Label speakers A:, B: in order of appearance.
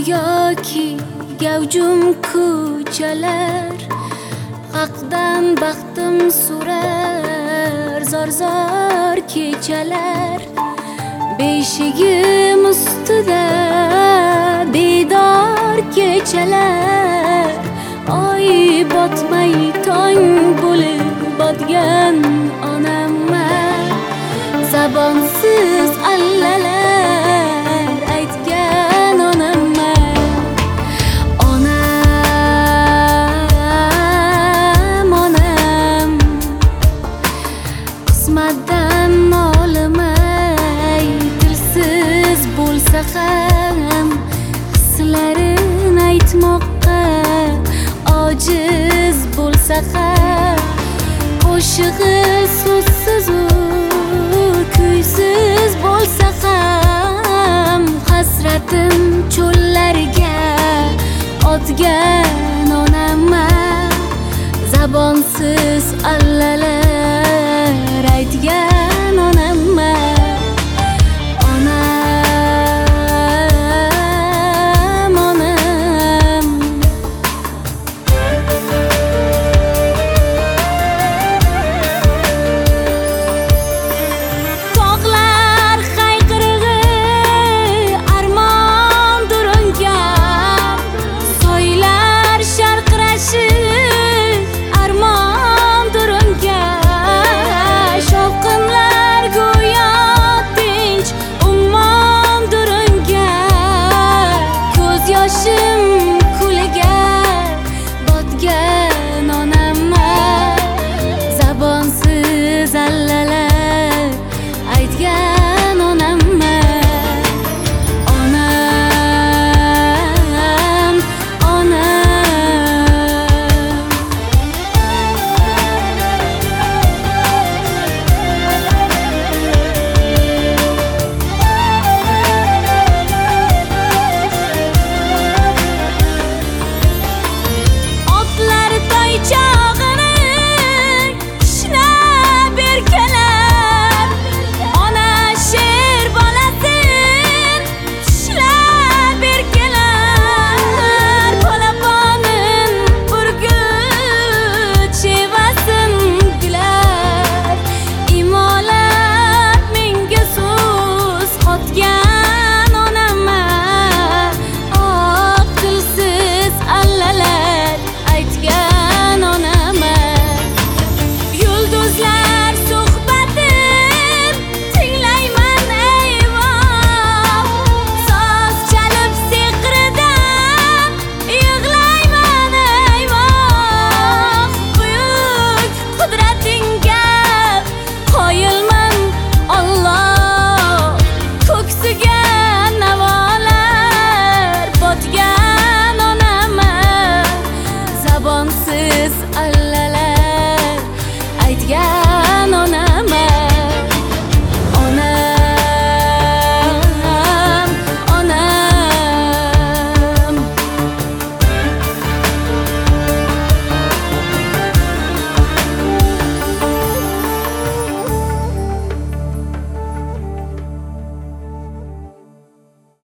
A: go'yoki gavjum ko'chalar, haqdan baxtim surar zor kechalar. Beshigim ustida bedor kechalar, oy botmay tong bo'lib botgan onamman. Zabonsiz allalar aytgan onamman. Onam qismatdan olimay, tilsiz bo'lsa ham hislarin aytmoqqa ojiz bo'lsa ham, qo'shig'i so'zsiz kuysiz bo'lsa ham, hasratim cho'llarga otgan onamman. Zabonsiz allalar aytgan onamman. Should